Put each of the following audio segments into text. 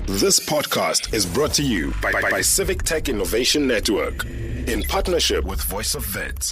This podcast is brought to you by Civic Tech Innovation Network in partnership with Voice of Vets.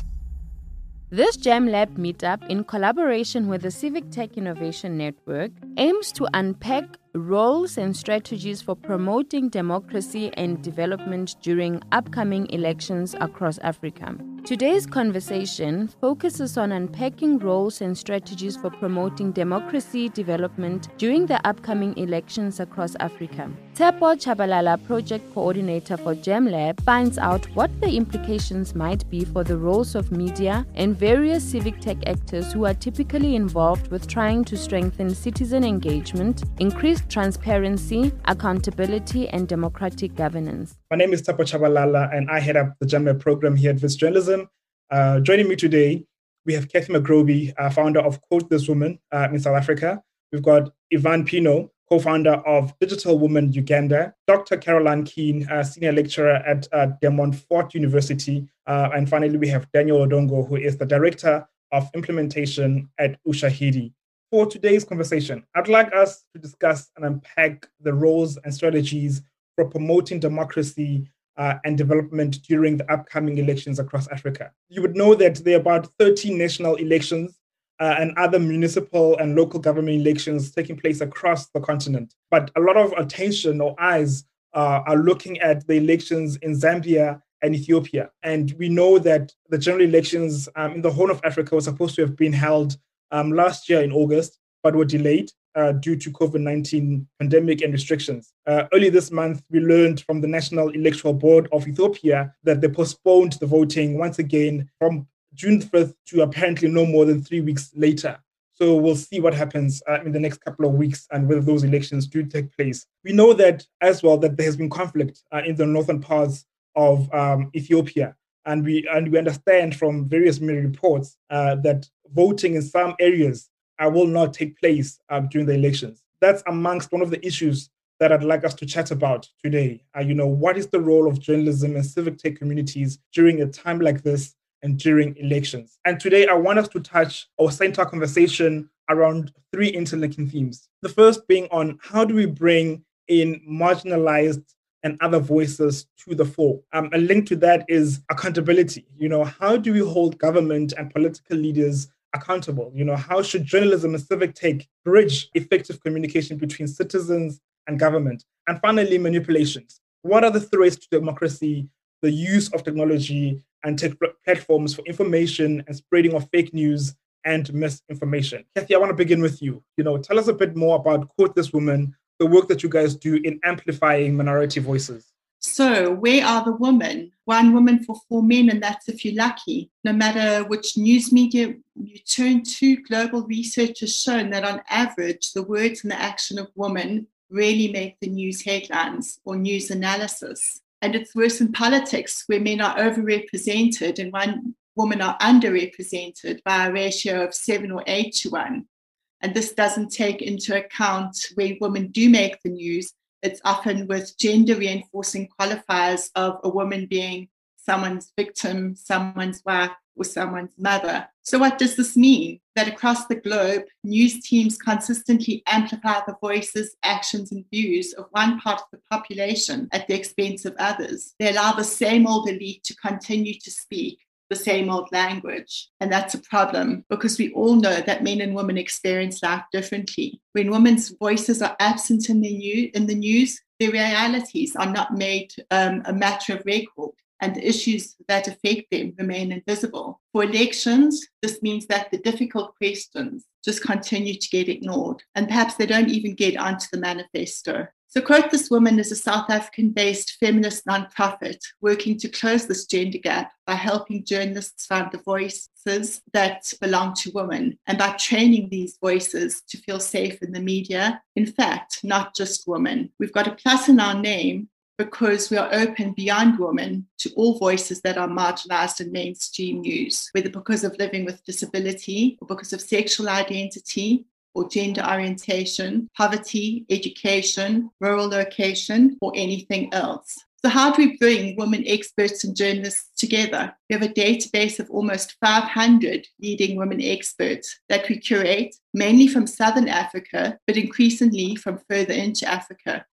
This Gem Lab meetup, in collaboration with the Civic Tech Innovation Network, aims to unpack roles and strategies for promoting democracy and development during upcoming elections across Africa. Today's conversation focuses on unpacking roles and strategies for promoting democracy development during the upcoming elections across Africa. Tshepo Chabalala, project coordinator for Gem Lab, finds out what the implications might be for the roles of media and various civic tech actors who are typically involved with trying to strengthen citizen engagement, increase transparency, accountability, and democratic governance. My name is Tshepo Chabalala, and I head up the Gem Lab program here at Wits Journalism. Joining me today, we have Kathy McRobbie, founder of Quote This Woman in South Africa. We've got Yvonne Pino, co-founder of Digital Woman Uganda, Dr. Caroline Keane, senior lecturer at De Montfort University, and finally we have Daniel Odongo, who is the director of implementation at Ushahidi. For today's conversation, I'd like us to discuss and unpack the roles and strategies for promoting democracy and development during the upcoming elections across Africa. You would know that there are about 13 national elections and other municipal and local government elections taking place across the continent. But a lot of attention or eyes are looking at the elections in Zambia and Ethiopia. And we know that the general elections in the Horn of Africa were supposed to have been held last year in August, but were delayed due to COVID-19 pandemic and restrictions. Early this month, we learned from the National Electoral Board of Ethiopia that they postponed the voting once again from June 5th to apparently no more than 3 weeks later. So we'll see what happens in the next couple of weeks and whether those elections do take place. We know that as well that there has been conflict in the northern parts of Ethiopia. And we understand from various media reports that voting in some areas will not take place during the elections. That's amongst one of the issues that I'd like us to chat about today. What is the role of journalism and civic tech communities during a time like this and during elections? And today I want us to touch or center our conversation around three interlinking themes. The first being on how do we bring in marginalized and other voices to the fore. A link to that is accountability. How do we hold government and political leaders accountable? How should journalism and civic tech bridge effective communication between citizens and government? And finally, manipulations. What are the threats to democracy, the use of technology and tech platforms for information and spreading of fake news and misinformation? Kathy, I want to begin with you. Tell us a bit more about Quote This Woman, the work that you guys do in amplifying minority voices. So where are the women? One woman for 4 men, and that's if you're lucky. No matter which news media you turn to, global research has shown that on average, the words and the action of women really make the news headlines or news analysis. And it's worse in politics, where men are overrepresented and women are underrepresented by a ratio of 7 or 8 to 1. And this doesn't take into account where women do make the news. It's often with gender reinforcing qualifiers of a woman being someone's victim, someone's wife, or someone's mother. So what does this mean? That across the globe, news teams consistently amplify the voices, actions, and views of one part of the population at the expense of others. They allow the same old elite to continue to speak the same old language. And that's a problem because we all know that men and women experience life differently. When women's voices are absent in the news, their realities are not made a matter of record, and the issues that affect them remain invisible. For elections, this means that the difficult questions just continue to get ignored, and perhaps they don't even get onto the manifesto. So Quote This Woman is a South African-based feminist nonprofit working to close this gender gap by helping journalists find the voices that belong to women and by training these voices to feel safe in the media. In fact, not just women. We've got a plus in our name because we are open beyond women to all voices that are marginalized in mainstream news, whether because of living with disability or because of sexual identity or gender orientation, poverty, education, rural location, or anything else. So how do we bring women experts and journalists together? We have a database of almost 500 leading women experts that we curate, mainly from Southern Africa, but increasingly from further into Africa.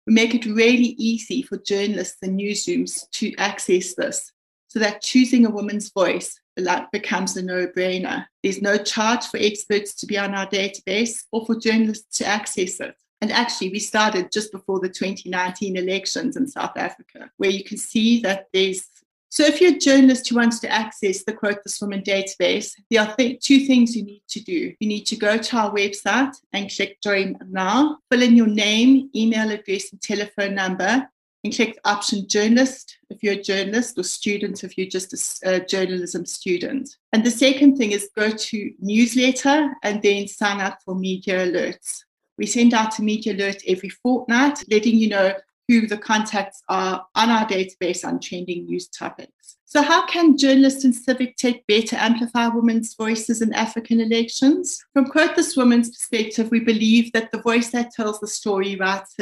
We make it really easy for journalists and newsrooms to access this, so that choosing a woman's voice becomes a no-brainer. There's no charge for experts to be on our database or for journalists to access it. And actually, we started just before the 2019 elections in South Africa, where you can see that so if you're a journalist who wants to access the Quote This Woman database, there are two things you need to do. You need to go to our website and click Join Now, fill in your name, email address, and telephone number, and click the option Journalist if you're a journalist, or Student if you're just a journalism student. And the second thing is go to Newsletter and then sign up for media alerts. We send out a media alert every fortnight, letting you know who the contacts are on our database on trending news topics. So how can journalists and civic tech better amplify women's voices in African elections? From Quote This Woman's perspective, we believe that the voice that tells the story writes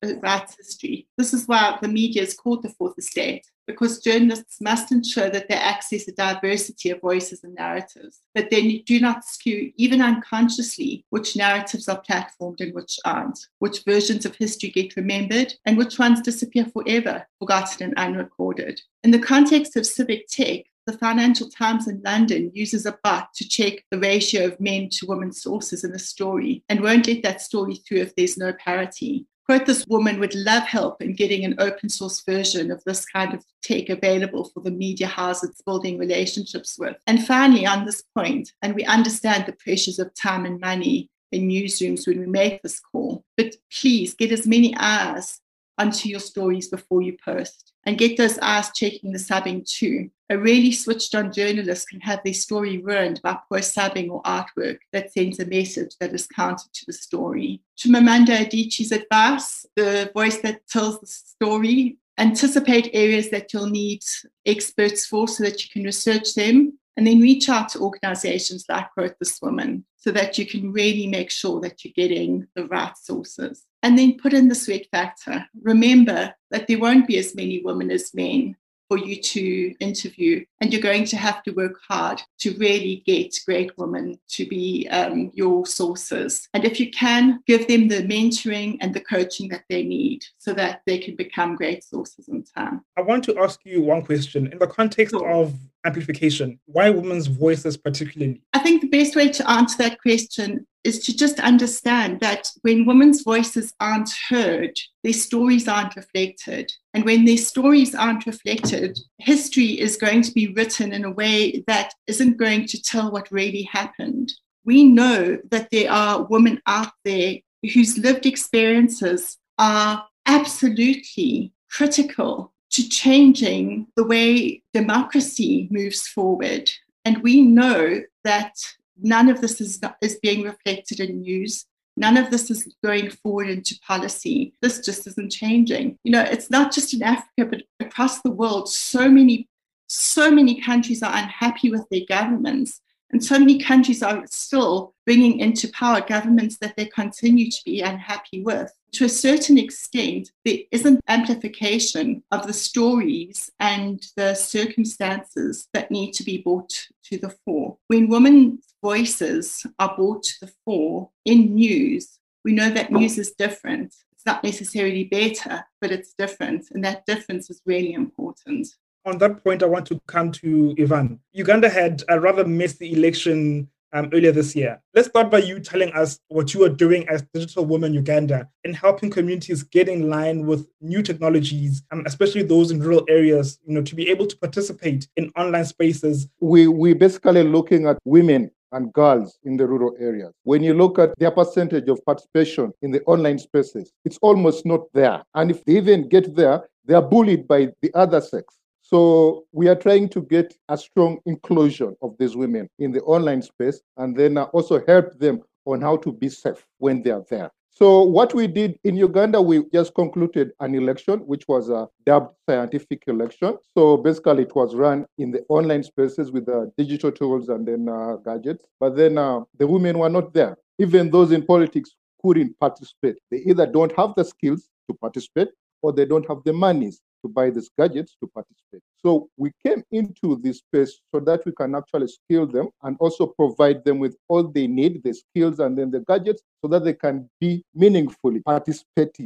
history. This is why the media is called the fourth estate, because journalists must ensure that they access a diversity of voices and narratives, that they do not skew, even unconsciously, which narratives are platformed and which aren't, which versions of history get remembered, and which ones disappear forever, forgotten and unrecorded. In the context of civic tech, the Financial Times in London uses a bot to check the ratio of men to women sources in a story and won't let that story through if there's no parity. Quote This Woman would love help in getting an open source version of this kind of tech available for the media house it's building relationships with. And finally, on this point, and we understand the pressures of time and money in newsrooms when we make this call, but please get as many eyes onto your stories before you post, and get those eyes checking the subbing too. A really switched on journalist can have their story ruined by poor subbing or artwork that sends a message that is counter to the story. Chimamanda Adichie's advice, the voice that tells the story, anticipate areas that you'll need experts for so that you can research them, and then reach out to organizations like Quote This Woman so that you can really make sure that you're getting the right sources. And then put in the sweat factor. Remember that there won't be as many women as men for you to interview, and you're going to have to work hard to really get great women to be your sources. And if you can, give them the mentoring and the coaching that they need so that they can become great sources in time. I want to ask you one question. In the context of amplification, why women's voices particularly? I think the best way to answer that question is to just understand that when women's voices aren't heard, their stories aren't reflected. And when their stories aren't reflected, history is going to be written in a way that isn't going to tell what really happened. We know that there are women out there whose lived experiences are absolutely critical to changing the way democracy moves forward. And we know that none of this is being reflected in news. None of this is going forward into policy. This just isn't changing. You know, it's not just in Africa, but across the world, so many countries are unhappy with their governments. And so many countries are still bringing into power governments that they continue to be unhappy with. To a certain extent, there isn't amplification of the stories and the circumstances that need to be brought to the fore. When women's voices are brought to the fore in news, we know that news is different. It's not necessarily better, but it's different. And that difference is really important. On that point, I want to come to Ivan. Uganda had a rather messy election earlier this year. Let's start by you telling us what you are doing as Digital Women Uganda in helping communities get in line with new technologies, especially those in rural areas, to be able to participate in online spaces. We're basically looking at women and girls in the rural areas. When you look at their percentage of participation in the online spaces, it's almost not there. And if they even get there, they are bullied by the other sex. So we are trying to get a strong inclusion of these women in the online space, and then also help them on how to be safe when they are there. So what we did in Uganda, we just concluded an election, which was a dubbed scientific election. So basically it was run in the online spaces with digital tools and then gadgets. But then the women were not there. Even those in politics couldn't participate. They either don't have the skills to participate or they don't have the monies to buy these gadgets to participate. So we came into this space so that we can actually skill them and also provide them with all they need, the skills and then the gadgets, so that they can be meaningfully participating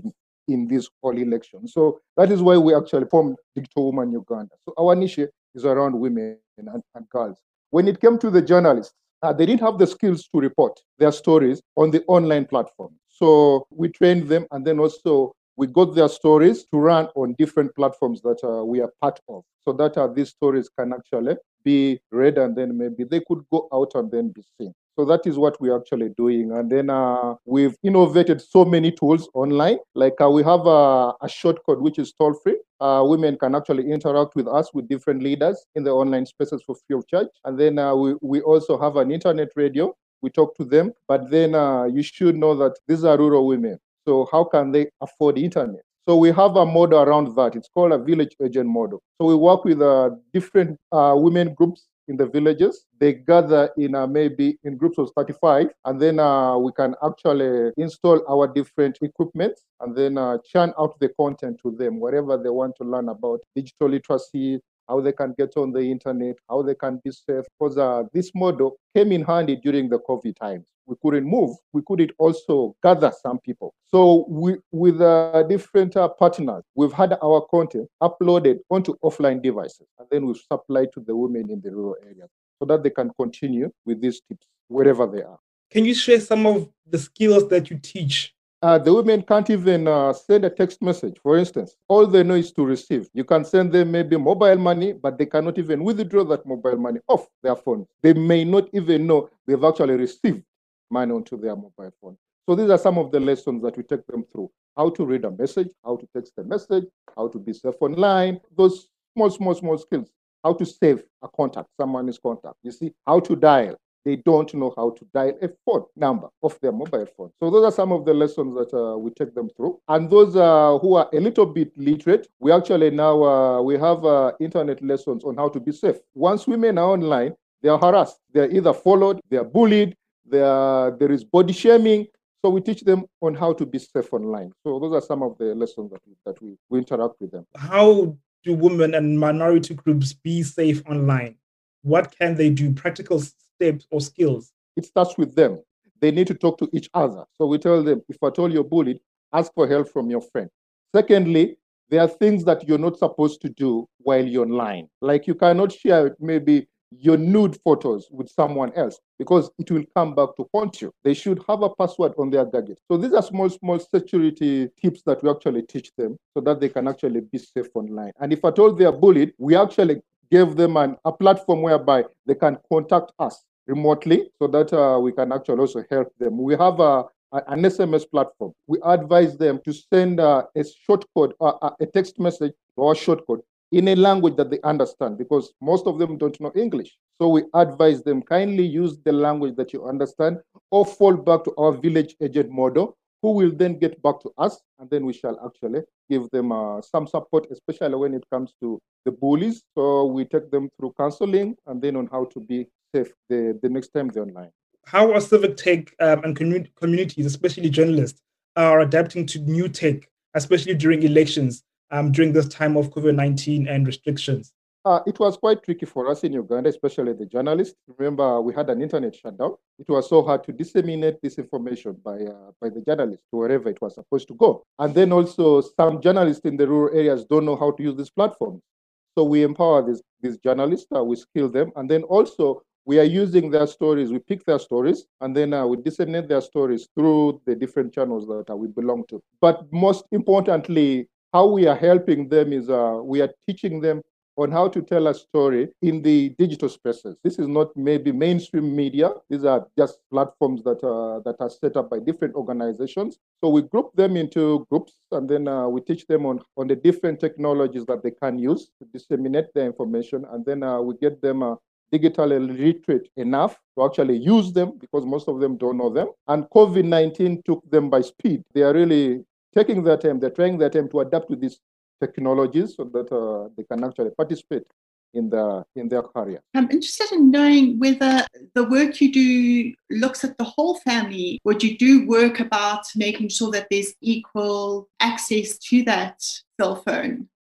in this whole election. So that is why we actually formed Digital Woman Uganda. So our niche is around women and girls. When it came to the journalists, they didn't have the skills to report their stories on the online platform. So we trained them, and then also we got their stories to run on different platforms that we are part of, so that these stories can actually be read, and then maybe they could go out and then be seen. So that is what we're actually doing. And then we've innovated so many tools online. Like we have a short code which is toll free. Women can actually interact with us, with different leaders in the online spaces for free of charge. And then we also have an internet radio. We talk to them. But then you should know that these are rural women. So how can they afford internet? So we have a model around that. It's called a village agent model. So we work with different women groups in the villages. They gather in maybe in groups of 35, and then we can actually install our different equipment and then churn out the content to them, whatever they want to learn about digital literacy, how they can get on the internet, how they can be safe. Because this model came in handy during the COVID times. We couldn't move. We couldn't also gather some people. So with different partners, we've had our content uploaded onto offline devices, and then we've supplied to the women in the rural areas so that they can continue with these tips wherever they are. Can you share some of the skills that you teach? The women can't even send a text message, for instance. All they know is to receive. You can send them maybe mobile money, but they cannot even withdraw that mobile money off their phone. They may not even know they've actually received money onto their mobile phone. So these are some of the lessons that we take them through. How to read a message, how to text a message, how to be safe online, those small skills. How to save a contact, someone's contact. You see, how to dial. They don't know how to dial a phone number of their mobile phone. So those are some of the lessons that we take them through. And those who are a little bit literate, we actually now we have internet lessons on how to be safe. Once women are online, they are harassed. They are either followed, they are bullied, there is body shaming. So we teach them on how to be safe online. So those are some of the lessons that we interact with them. How do women and minority groups be safe online? What can they do? Practical steps or skills? It starts with them. They need to talk to each other. So we tell them, if at all you're bullied, ask for help from your friend. Secondly, there are things that you're not supposed to do while you're online. Like you cannot share maybe your nude photos with someone else because it will come back to haunt you. They should have a password on their gadget. So these are small security tips that we actually teach them so that they can actually be safe online. And if at all they are bullied, we actually gave them a platform whereby they can contact us remotely so that we can actually also help them. We have an SMS platform. We advise them to send a short code, a text message or a short code in a language that they understand, because most of them don't know English. So we advise them, kindly use the language that you understand or fall back to our village agent model, who will then get back to us, and then we shall actually give them some support, especially when it comes to the bullies. So we take them through counseling and then on how to be safe the next time they're online. How are civic tech and communities, especially journalists, are adapting to new tech, especially during elections, during this time of COVID-19 and restrictions? It was quite tricky for us in Uganda, especially the journalists. Remember, we had an internet shutdown. It was so hard to disseminate this information by the journalists to wherever it was supposed to go. And then also, some journalists in the rural areas don't know how to use these platforms. So we empower these journalists, we skill them, and then also we are using their stories. We pick their stories, and then we disseminate their stories through the different channels that we belong to. But most importantly, how we are helping them is we are teaching them on how to tell a story in the digital spaces. This is not maybe mainstream media. These are just platforms that are set up by different organizations. So we group them into groups, and then we teach them on the different technologies that they can use to disseminate their information, and then we get them digitally literate enough to actually use them, because most of them don't know them. And COVID-19 took them by speed. They are really taking their time, they're trying their time to adapt to these technologies so that they can actually participate in their career. I'm interested in knowing whether the work you do looks at the whole family. Would you do work about making sure that there's equal access to that cell phone?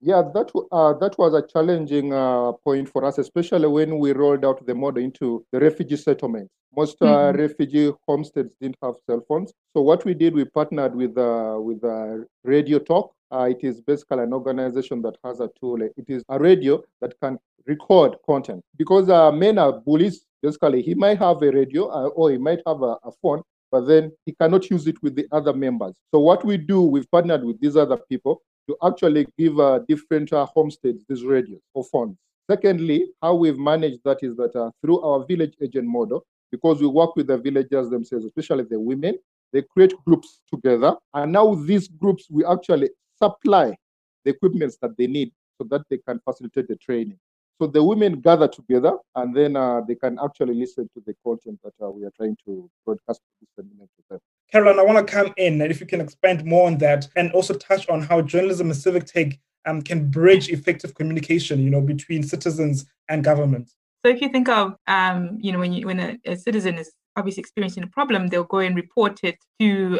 Yeah, that was a challenging point for us, especially when we rolled out the model into the refugee settlements. Most refugee homesteads didn't have cell phones. So what we did, we partnered with Radio Talk. It is basically an organization that has a tool. It is a radio that can record content because men are bullies. Basically, he might have a radio or he might have a phone, but then he cannot use it with the other members. So what we do, we've partnered with these other people to actually give different homesteads these radios or phones. Secondly, how we've managed that is that through our village agent model, because we work with the villagers themselves, especially the women, they create groups together. And now these groups, we actually supply the equipments that they need so that they can facilitate the training. So the women gather together and then they can actually listen to the content that we are trying to broadcast to them. Caroline, I want to come in, and if you can expand more on that and also touch on how journalism and civic tech can bridge effective communication, between citizens and government. So if you think of, when a citizen is obviously experiencing a problem, they'll go and report it to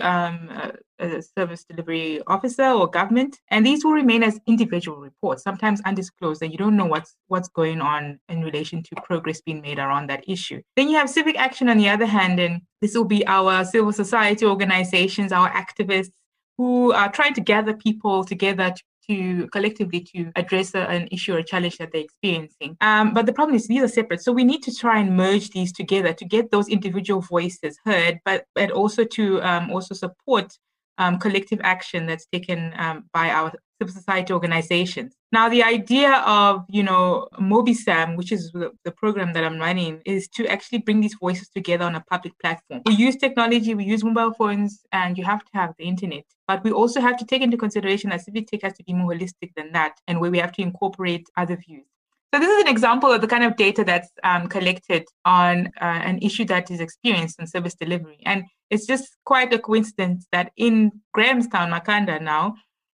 a service delivery officer or government, and these will remain as individual reports, sometimes undisclosed, and you don't know what's going on in relation to progress being made around that issue. Then you have civic action on the other hand, and this will be our civil society organizations, our activists, who are trying to gather people together to collectively to address an issue or a challenge that they're experiencing. But the problem is these are separate. So we need to try and merge these together to get those individual voices heard, but also to also support collective action that's taken by our civil society organizations. Now, the idea of, MobiSam, which is the program that I'm running, is to actually bring these voices together on a public platform. We use technology, we use mobile phones, and you have to have the internet. But we also have to take into consideration that civic tech has to be more holistic than that, and where we have to incorporate other views. So this is an example of the kind of data that's collected on an issue that is experienced in service delivery. And it's just quite a coincidence that in Grahamstown, Makanda now,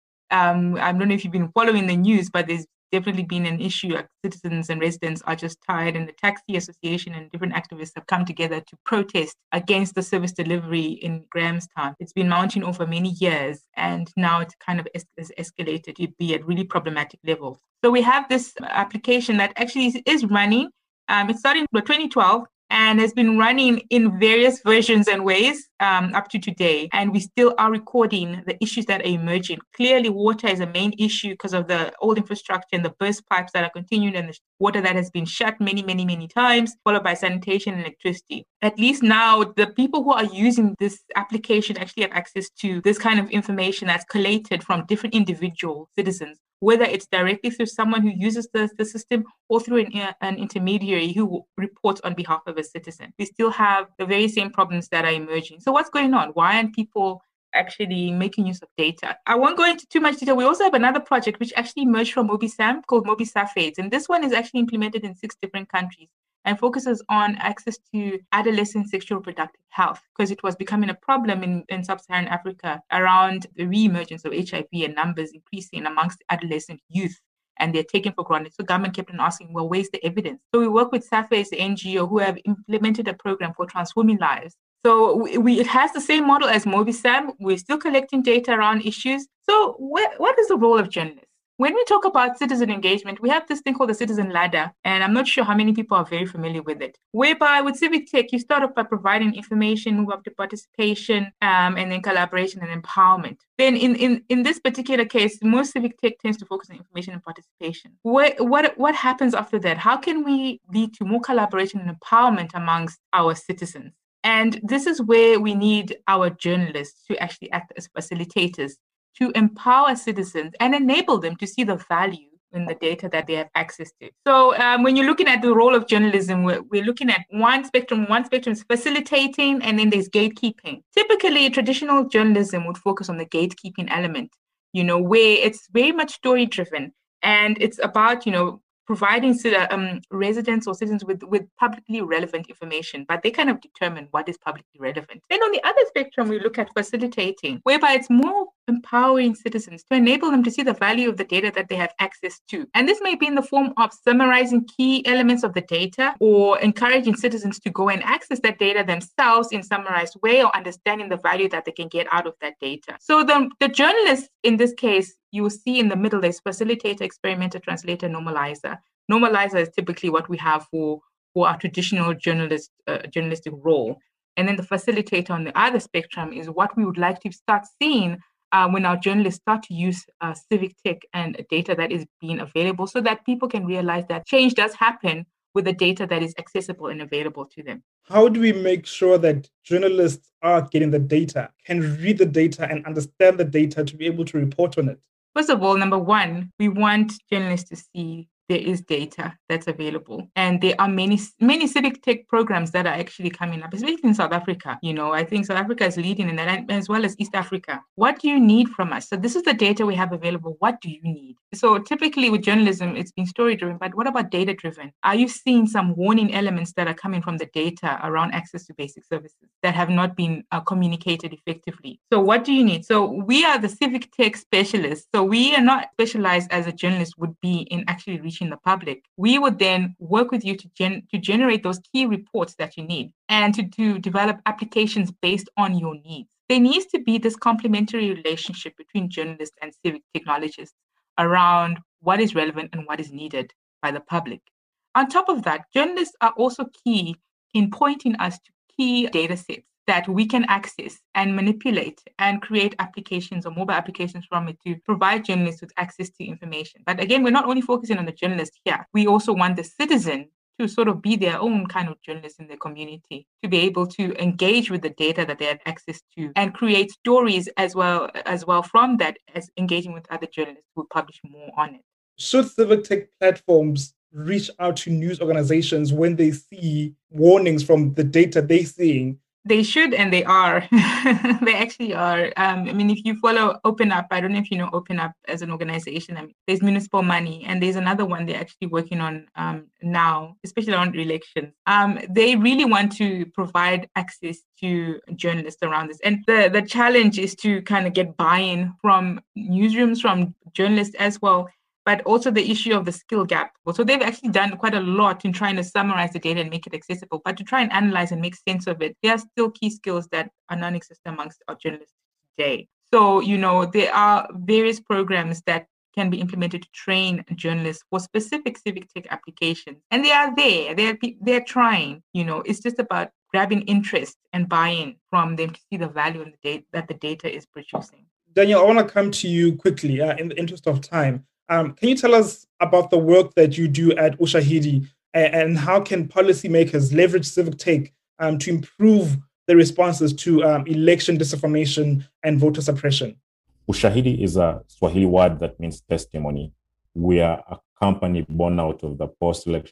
I don't know if you've been following the news, but there's definitely been an issue. Like citizens and residents are just tired, and the taxi association and different activists have come together to protest against the service delivery in Grahamstown. It's been mounting over many years, and now it's kind of escalated to be at really problematic levels. So we have this application that actually is running. It started in 2012. And has been running in various versions and ways up to today. And we still are recording the issues that are emerging. Clearly, water is a main issue because of the old infrastructure and the burst pipes that are continuing and the water that has been shut many, many, many times, followed by sanitation and electricity. At least now, the people who are using this application actually have access to this kind of information that's collated from different individual citizens, whether it's directly through someone who uses the system or through an intermediary who reports on behalf of a citizen. We still have the very same problems that are emerging. So what's going on? Why aren't people actually making use of data? I won't go into too much detail. We also have another project which actually emerged from MobiSam called MobiSafades. And this one is actually implemented in 6 different countries and focuses on access to adolescent sexual reproductive health, because it was becoming a problem in sub-Saharan Africa around the re-emergence of HIV and numbers increasing amongst adolescent youth, and they're taken for granted. So government kept on asking, well, where's the evidence? So we work with Safades, the NGO, who have implemented a program for transforming lives. So it has the same model as MobiSam. We're still collecting data around issues. So what is the role of journalists? When we talk about citizen engagement, we have this thing called the Citizen Ladder, and I'm not sure how many people are very familiar with it, whereby with civic tech, you start off by providing information, move up to participation, and then collaboration and empowerment. Then in this particular case, most civic tech tends to focus on information and participation. What happens after that? How can we lead to more collaboration and empowerment amongst our citizens? And this is where we need our journalists to actually act as facilitators, to empower citizens and enable them to see the value in the data that they have access to. So when you're looking at the role of journalism, we're looking at one spectrum. One spectrum is facilitating, and then there's gatekeeping. Typically, traditional journalism would focus on the gatekeeping element, where it's very much story-driven, and it's about, providing residents or citizens with publicly relevant information, but they kind of determine what is publicly relevant. Then on the other spectrum, we look at facilitating, whereby it's more empowering citizens, to enable them to see the value of the data that they have access to. And this may be in the form of summarizing key elements of the data, or encouraging citizens to go and access that data themselves in summarized way, or understanding the value that they can get out of that data. So the journalists in this case, you will see in the middle, there's facilitator, experimenter, translator, normalizer. Normalizer is typically what we have for our traditional journalistic role. And then the facilitator on the other spectrum is what we would like to start seeing when our journalists start to use civic tech and data that is being available, so that people can realize that change does happen with the data that is accessible and available to them. How do we make sure that journalists are getting the data, can read the data and understand the data to be able to report on it? First of all, number one, we want journalists to see there is data that's available. And there are many civic tech programs that are actually coming up, especially in South Africa. I think South Africa is leading in that, as well as East Africa. What do you need from us? So this is the data we have available. What do you need? So typically with journalism, it's been story-driven, but what about data-driven? Are you seeing some warning elements that are coming from the data around access to basic services that have not been communicated effectively? So what do you need? So we are the civic tech specialists. So we are not specialized as a journalist would be in actually reaching the public. We would then work with you to generate those key reports that you need, and to develop applications based on your needs. There needs to be this complementary relationship between journalists and civic technologists around what is relevant and what is needed by the public. On top of that, journalists are also key in pointing us to key data sets that we can access and manipulate and create applications or mobile applications from it to provide journalists with access to information. But again, we're not only focusing on the journalist here. We also want the citizen to sort of be their own kind of journalist in their community, to be able to engage with the data that they have access to and create stories as well from that, as engaging with other journalists who publish more on it. Should civic tech platforms reach out to news organizations when they see warnings from the data they're seeing? They should, and they are. They actually are. If you follow Open Up, I don't know if you know Open Up as an organization. There's Municipal Money, and there's another one they're actually working on now, especially on elections. They really want to provide access to journalists around this. And the challenge is to kind of get buy-in from newsrooms, from journalists as well, but also the issue of the skill gap. So they've actually done quite a lot in trying to summarize the data and make it accessible, but to try and analyze and make sense of it, there are still key skills that are non-existent amongst our journalists today. So, there are various programs that can be implemented to train journalists for specific civic tech applications. And they are there. They're trying. It's just about grabbing interest and buy-in from them to see the value in the data that the data is producing. Daniel, I want to come to you quickly in the interest of time. Can you tell us about the work that you do at Ushahidi, and how can policymakers leverage civic tech to improve the responses to election disinformation and voter suppression? Ushahidi is a Swahili word that means testimony. We are a company born out of the post-election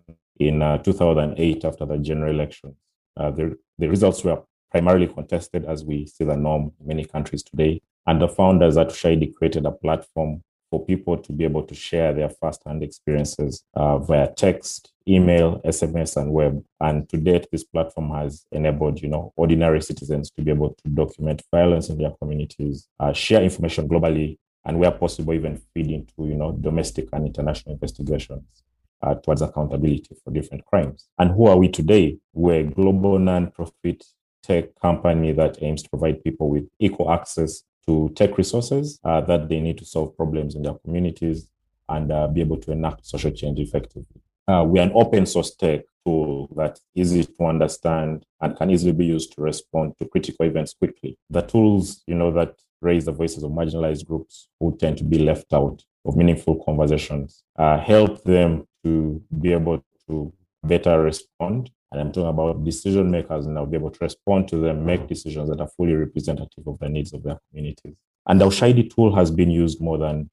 in 2008 after the general elections. The results were primarily contested, as we see the norm in many countries today. And the founders at Ushahidi created a platform for people to be able to share their first-hand experiences via text, email, SMS, and web. And to date, this platform has enabled, ordinary citizens to be able to document violence in their communities, share information globally, and where possible, even feed into, domestic and international investigations towards accountability for different crimes. And who are we today? We're a global non-profit tech company that aims to provide people with equal access to tech resources that they need to solve problems in their communities and be able to enact social change effectively. We are an open source tech tool that's easy to understand and can easily be used to respond to critical events quickly. The tools, that raise the voices of marginalized groups who tend to be left out of meaningful conversations, help them to be able to better respond. And I'm talking about decision makers now, be able to respond to them, make decisions that are fully representative of the needs of their communities. And the Ushahidi tool has been used more than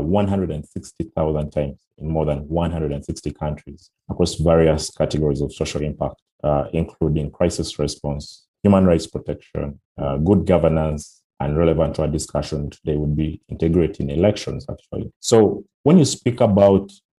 160,000 times in more than 160 countries across various categories of social impact, including crisis response, human rights protection, good governance, and relevant to our discussion today would be integrating elections, actually. So when you speak about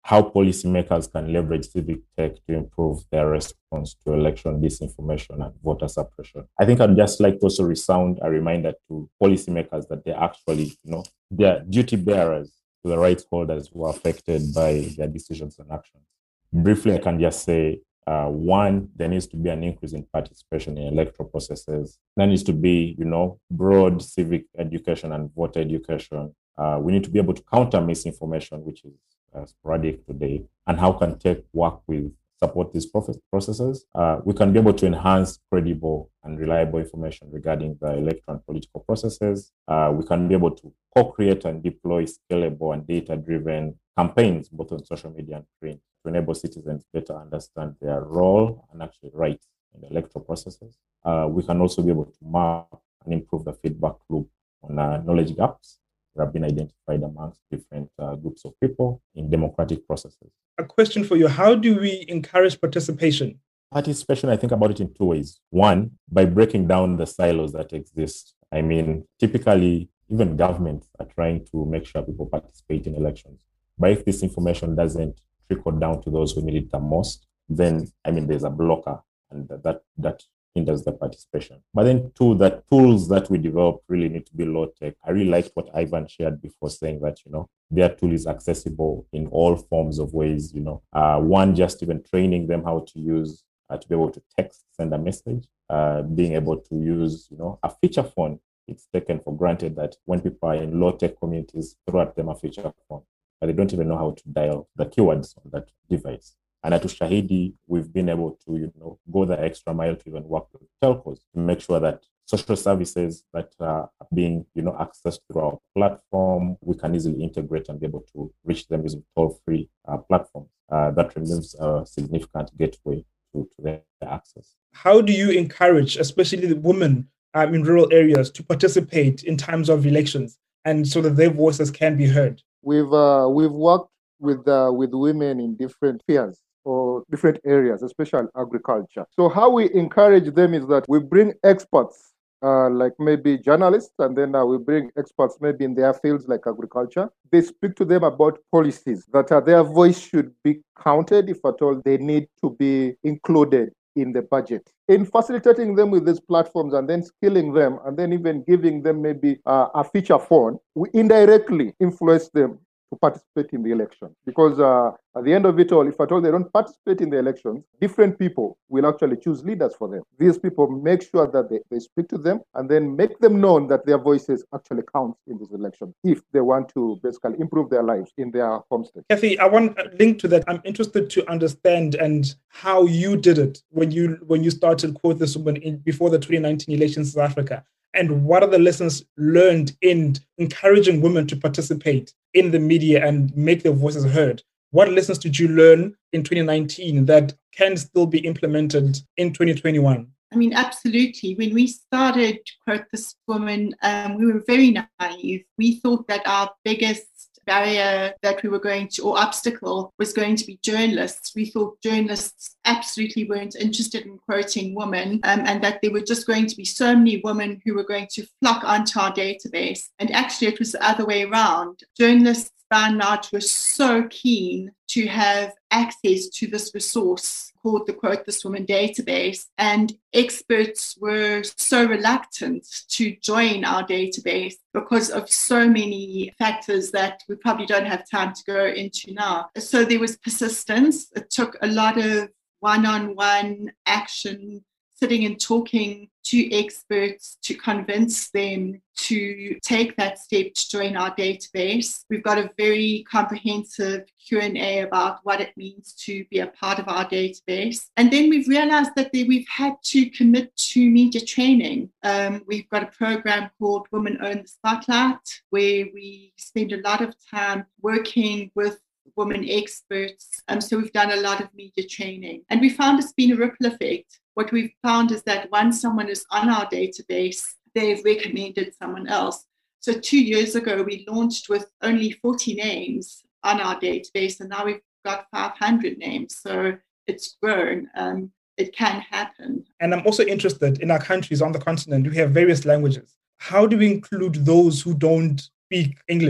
how policymakers can leverage civic tech to improve their response to election disinformation and voter suppression. I think I'd just like to also resound a reminder to policymakers that they're actually, they're duty bearers to the rights holders who are affected by their decisions and actions. Briefly, I can just say, one, there needs to be an increase in participation in electoral processes. There needs to be, broad civic education and voter education. We need to be able to counter misinformation, which is sporadic today, and how can tech work with support these processes. We can be able to enhance credible and reliable information regarding the electoral and political processes. We can be able to co-create and deploy scalable and data-driven campaigns, both on social media and print, to enable citizens better understand their role and actually rights in the electoral processes. We can also be able to map and improve the feedback loop on knowledge gaps that have been identified amongst different groups of people in democratic processes. A question for you: how do we encourage participation? Participation, I think about it in two ways. One, by breaking down the silos that exist. I mean, typically, even governments are trying to make sure people participate in elections. But if this information doesn't trickle down to those who need it the most, then, there's a blocker, and that hinders the participation. But then two, the tools that we develop really need to be low tech. I really liked what Ivan shared before, saying that, their tool is accessible in all forms of ways, one, just even training them how to use, to be able to text, send a message, being able to use, a feature phone. It's taken for granted that when people are in low tech communities, throw at them a feature phone, but they don't even know how to dial the keywords on that device. And at Ushahidi, we've been able to, go the extra mile to even work with telcos to make sure that social services that are being, accessed through our platform, we can easily integrate and be able to reach them using toll-free platforms. That removes a significant gateway to their access. How do you encourage, especially the women in rural areas, to participate in times of elections and so that their voices can be heard? We've worked with women in different spheres or different areas, especially agriculture. So how we encourage them is that we bring experts, like maybe journalists, and then we bring experts maybe in their fields like agriculture. They speak to them about policies that their voice should be counted, if at all they need to be included in the budget. In facilitating them with these platforms and then skilling them and then even giving them maybe a feature phone, we indirectly influence them to participate in the election. Because at the end of it all, if at all they don't participate in the elections, different people will actually choose leaders for them. These people make sure that they speak to them and then make them known that their voices actually count in this election if they want to basically improve their lives in their home state. Kathy, I want a link to that. I'm interested to understand and how you did it when you started Quote This Woman before the 2019 elections in South Africa. And what are the lessons learned in encouraging women to participate in the media and make their voices heard? What lessons did you learn in 2019 that can still be implemented in 2021? Absolutely. When we started Quote This Woman, we were very naive. We thought that our biggest barrier that we were going to, or obstacle, was going to be journalists. We thought journalists absolutely weren't interested in quoting women, and that there were just going to be so many women who were going to flock onto our database. And actually, it was the other way around. Journalists by and large were so keen to have access to this resource called the Quote This Woman database, and experts were so reluctant to join our database because of so many factors that we probably don't have time to go into now. So there was persistence. It took a lot of one-on-one action, sitting and talking to experts to convince them to take that step to join our database. We've got a very comprehensive Q&A about what it means to be a part of our database. And then we've realized that we've had to commit to media training. We've got a program called Women Own the Spotlight, where we spend a lot of time working with women experts. So we've done a lot of media training. And we found it's been a ripple effect. What we've found is that once someone is on our database, they've recommended someone else. So 2 years ago, we launched with only 40 names on our database, and now we've got 500 names. So it's grown. It can happen. And I'm also interested, in our countries on the continent, we have various languages. How do we include those who don't speak English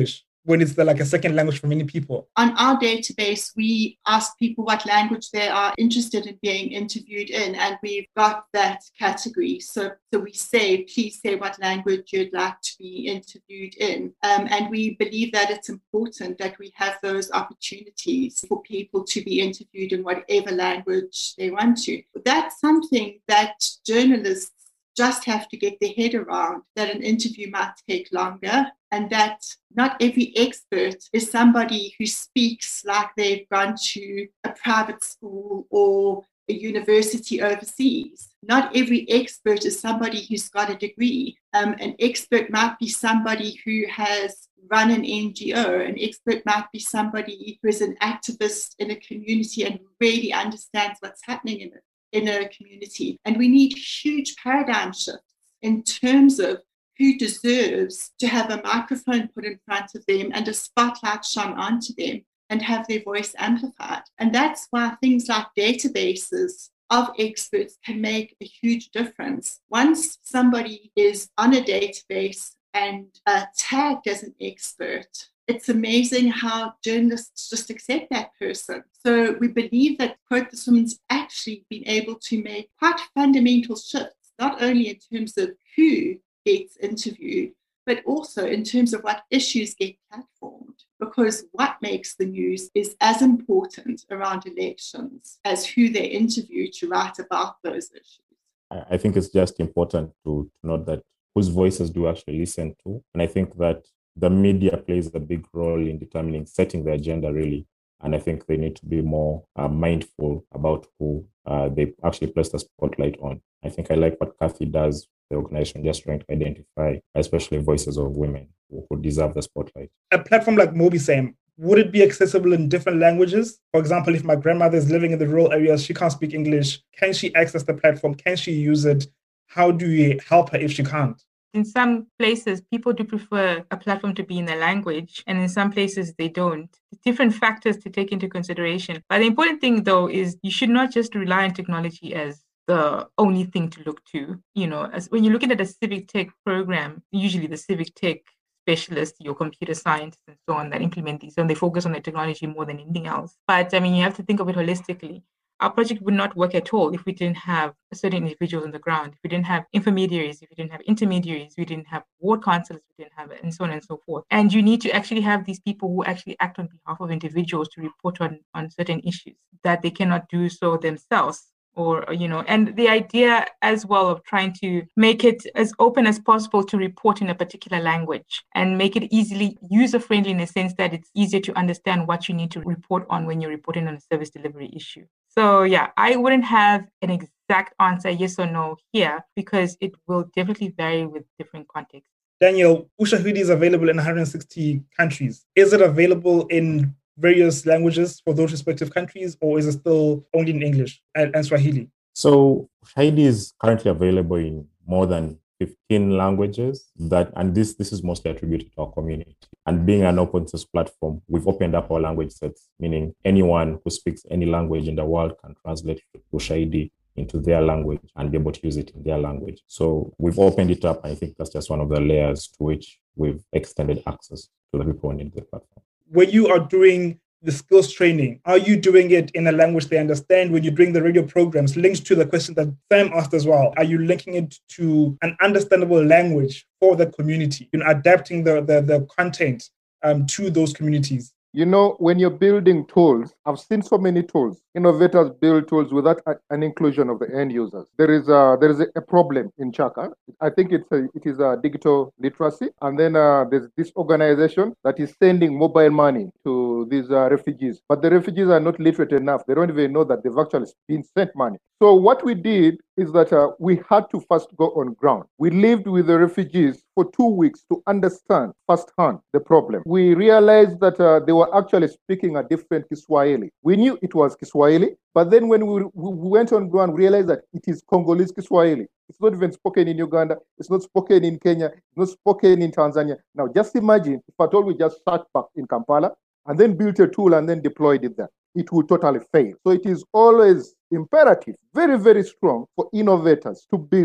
when it's like a second language for many people? On our database, we ask people what language they are interested in being interviewed in, and we've got that category. So we say, please say what language you'd like to be interviewed in. And we believe that it's important that we have those opportunities for people to be interviewed in whatever language they want to. That's something that journalists just have to get their head around, that an interview might take longer, and that not every expert is somebody who speaks like they've gone to a private school or a university overseas. Not every expert is somebody who's got a degree. An expert might be somebody who has run an NGO. An expert might be somebody who is an activist in a community and really understands what's happening in a community. And we need huge paradigm shifts in terms of who deserves to have a microphone put in front of them and a spotlight shone onto them and have their voice amplified. And that's why things like databases of experts can make a huge difference. Once somebody is on a database and tagged as an expert, it's amazing how journalists just accept that person. So we believe that Quote This Woman's actually been able to make quite fundamental shifts, not only in terms of who gets interviewed, but also in terms of what issues get platformed. Because what makes the news is as important around elections as who they interview to write about those issues. I think it's just important to note that whose voices do actually listen to. And I think that the media plays a big role in determining, setting the agenda, really. And I think they need to be more mindful about who they actually place the spotlight on. I think I like what Kathy does, the organization, just trying to identify, especially voices of women who deserve the spotlight. A platform like Mobisam, would it be accessible in different languages? For example, if my grandmother is living in the rural areas, she can't speak English, can she access the platform? Can she use it? How do we help her if she can't? In some places, people do prefer a platform to be in their language, and in some places they don't. Different factors to take into consideration. But the important thing, though, is you should not just rely on technology as the only thing to look to. You know, as when you're looking at a civic tech program, usually the civic tech specialists, your computer scientists and so on that implement these, and they focus on the technology more than anything else. But I mean, you have to think of it holistically. Our project would not work at all if we didn't have certain individuals on the ground, if we didn't have intermediaries, if we didn't have intermediaries, we didn't have ward councillors, we didn't have it, and so on and so forth. And you need to actually have these people who actually act on behalf of individuals to report on certain issues that they cannot do so themselves. Or, you know, and the idea as well of trying to make it as open as possible to report in a particular language and make it easily user-friendly in a sense that it's easier to understand what you need to report on when you're reporting on a service delivery issue. So yeah, I wouldn't have an exact answer, yes or no here, because it will definitely vary with different contexts. Daniel, Ushahidi is available in 160 countries. Is it available in various languages for those respective countries, or is it still only in English and Swahili? So Ushahidi is currently available in more than 15 languages, and this is mostly attributed to our community. And being an open source platform, we've opened up our language sets, meaning anyone who speaks any language in the world can translate Ushahidi into their language and be able to use it in their language. So we've opened it up. I think that's just one of the layers to which we've extended access to the people on the platform. When you are doing the skills training, are you doing it in a language they understand? When you're doing the radio programs, linked to the question that Sam asked as well, are you linking it to an understandable language for the community, adapting the content to those communities? You know, when you're building tools, I've seen so many tools. Innovators build tools without an inclusion of the end users. There is a problem in Chaka. I think it is a digital literacy. And then there's this organization that is sending mobile money to these refugees. But the refugees are not literate enough. They don't even know that they've actually been sent money. So what we did is that we had to first go on ground. We lived with the refugees for 2 weeks to understand firsthand the problem. We realized that they were actually speaking a different Kiswahili. We knew it was Kiswahili, but then when we went on ground, we realized that it is Congolese Kiswahili. It's not even spoken in Uganda. It's not spoken in Kenya. It's not spoken in Tanzania. Now, just imagine if at all we just sat back in Kampala and then built a tool and then deployed it there. It will totally fail. So it is always imperative, very, very strong for innovators to build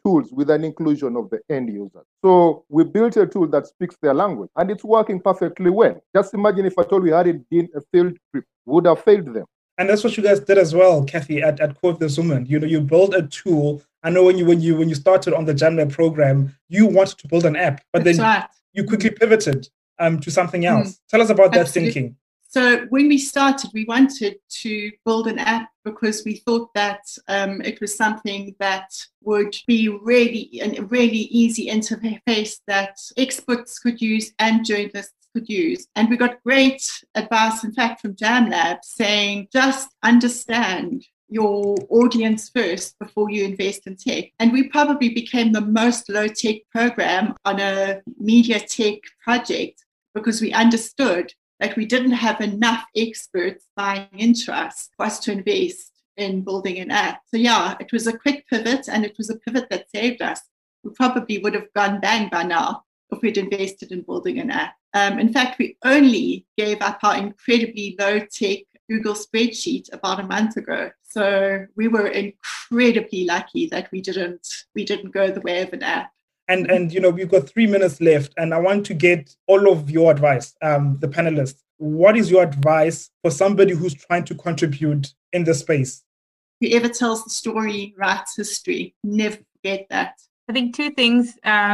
tools with an inclusion of the end users. So we built a tool that speaks their language, and it's working perfectly well. Just imagine if at all we hadn't been a field trip, we would have failed them. And that's what you guys did as well, Kathy, at Quote This Woman. You built a tool. I know when you started on the JamLab program, you wanted to build an app, but then you quickly pivoted to something else. Tell us about that thinking. So when we started, we wanted to build an app because we thought that it was something that would be a really easy interface that experts could use and journalists could use. And we got great advice, in fact, from JamLab saying, just understand your audience first before you invest in tech. And we probably became the most low-tech program on a media tech project because we understood that we didn't have enough experts buying into us for us to invest in building an app. So yeah, it was a quick pivot, and it was a pivot that saved us. We probably would have gone bang by now if we'd invested in building an app. In fact, we only gave up our incredibly low-tech Google spreadsheet about a month ago. So we were incredibly lucky that we didn't go the way of an app. And we've got 3 minutes left, and I want to get all of your advice, the panelists. What is your advice for somebody who's trying to contribute in the space? Whoever tells the story writes history. Never forget that. I think two things.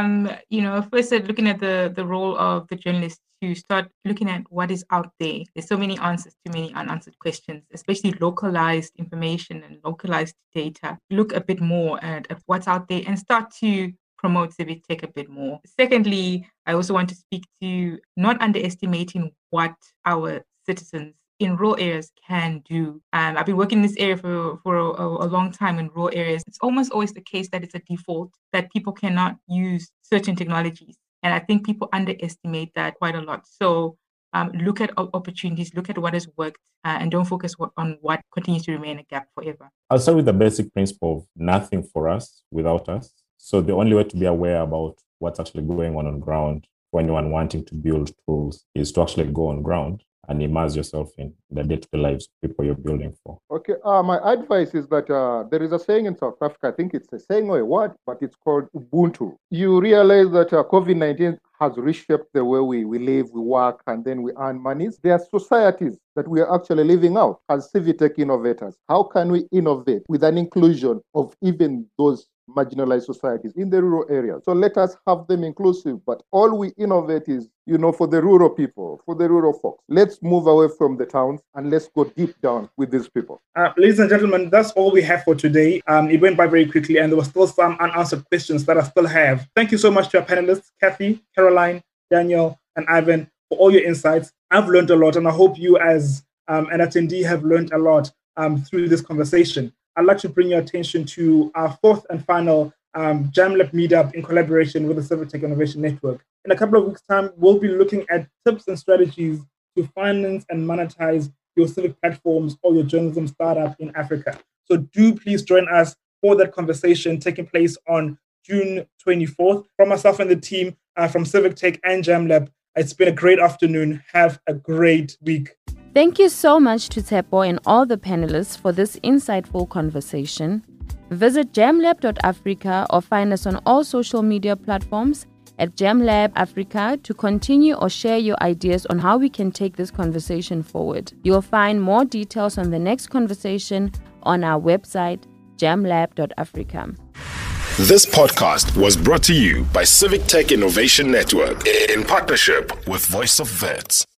First, looking at the role of the journalist to start looking at what is out there. There's so many answers to many unanswered questions, especially localized information and localized data. Look a bit more at what's out there and start to promote civic tech a bit more. Secondly, I also want to speak to not underestimating what our citizens in rural areas can do. I've been working in this area for a long time in rural areas. It's almost always the case that it's a default that people cannot use certain technologies. And I think people underestimate that quite a lot. So look at opportunities, look at what has worked, and don't focus on what continues to remain a gap forever. I'll start with the basic principle of nothing for us without us. So the only way to be aware about what's actually going on ground for anyone wanting to build tools is to actually go on ground and immerse yourself in the day-to-day lives of people you're building for. Okay, my advice is that there is a saying in South Africa, I think it's a saying or a word, but it's called Ubuntu. You realize that COVID-19 has reshaped the way we live, we work, and then we earn monies. There are societies that we are actually living out as civic tech innovators. How can we innovate with an inclusion of even those marginalized societies in the rural areas? So let us have them inclusive, but all we innovate is, for the rural people, for the rural folks. Let's move away from the towns and let's go deep down with these people. Ladies and gentlemen, that's all we have for today. It went by very quickly, and there were still some unanswered questions that I still have. Thank you so much to our panelists, Kathy, Caroline, Daniel, and Ivan, for all your insights. I've learned a lot, and I hope you as an attendee have learned a lot through this conversation. I'd like to bring your attention to our fourth and final JamLab meetup in collaboration with the Civic Tech Innovation Network. In a couple of weeks' time, we'll be looking at tips and strategies to finance and monetize your civic platforms or your journalism startup in Africa. So do please join us for that conversation taking place on June 24th. From myself and the team from Civic Tech and JamLab, it's been a great afternoon. Have a great week. Thank you so much to Tshepo and all the panelists for this insightful conversation. Visit jamlab.africa or find us on all social media platforms at JamLab Africa to continue or share your ideas on how we can take this conversation forward. You'll find more details on the next conversation on our website, jamlab.africa. This podcast was brought to you by Civic Tech Innovation Network in partnership with Voice of Vets.